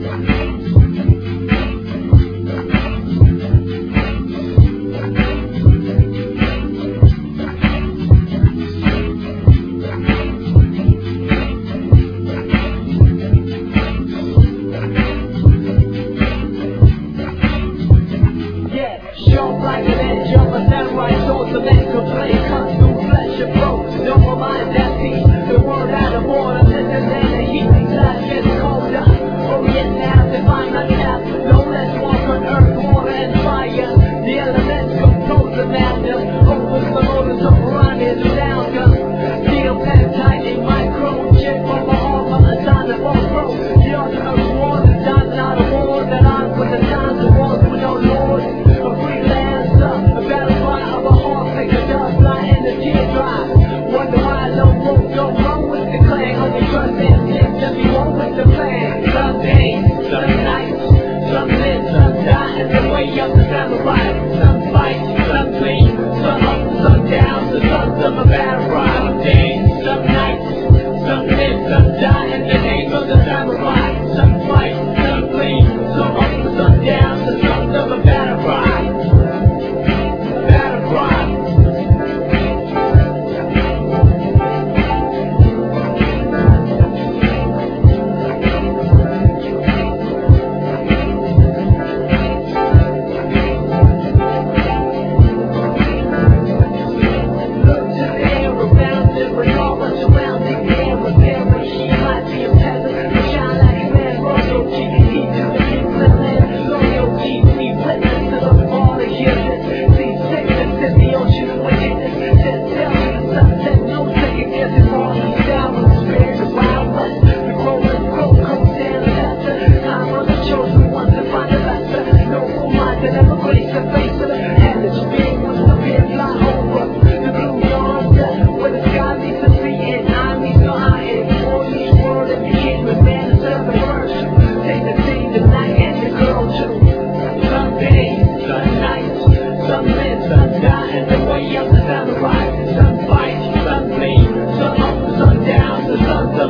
Sharp like an edge of a samurai sword, the man could play cuts through flesh and bone. Don't mind that peace, the word out of order, listen than the heat. Life gets colder, orient now to find my path. No less walk on earth, water and fire. The elements compose the madness. Opens the motors of Piranhas around us. Steel pen tightening microchip on my armor, a sign of all growth. The ultimate war, the time's not a war that I'm with the times of wars with no lord. A freelancer, a battle cry of a heart, make a dust fly in the teardrop. Wonder why no room, no wrong with the clan. Only trust instincts and be one with the plan. Some days, some nights, some live, some die, and the way of the samurai. Some fight, some clean, some up, some down, the sons of a battle cry. Some days, some nights, some live, some die, in the name of the samurai. Some fight, some clean, some up, some down, the sons of a battle cry. Battle cry.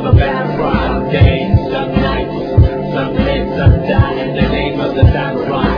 Some days, some nights, some live, some die in the name of the samurai.